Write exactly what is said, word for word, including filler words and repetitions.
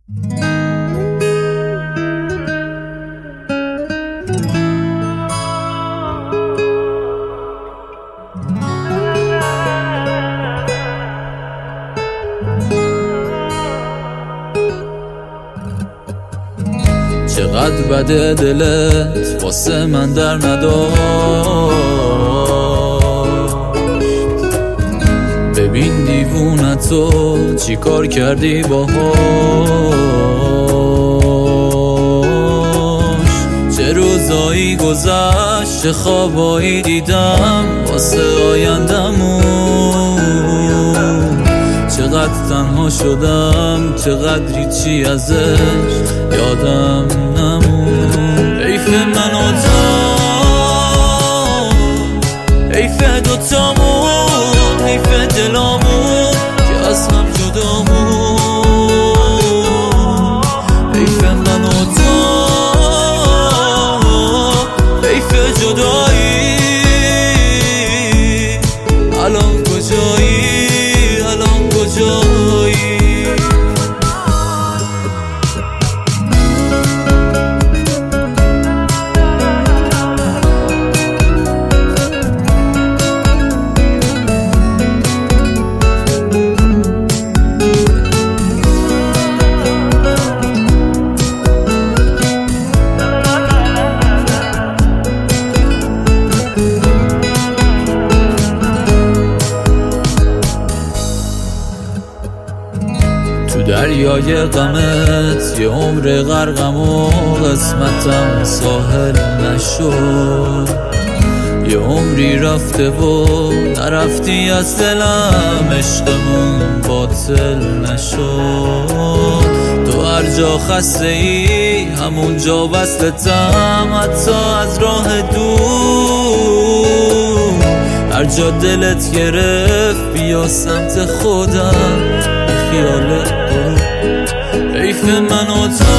چقدر بده دلت واسه من در نداشت، ببین دیوونتو چی کار کردی باهاش. چه روزایی گذشت، چه خوابایی دیدم واسه آیندمون. چقدر تنها شدم، چقدری چی ازش یادم نمون. حیف من و تو، حیف دوتامون، حیف دلامون که از هم جدامون. حیف من و تو، حیف جدایی. الان کجایی، الان کجایی؟ دریای غمت یه عمر غرقم و قسمتم ساحل نشد. یه عمری رفته و نرفتی از دلم، عشقمون باطل نشد. تو هر جا خسته ای همون جا وصلتم، حتی از راه دور. هر جا دلت گرفت بیا سمت خودم، خیالت برو. حیف من و تو،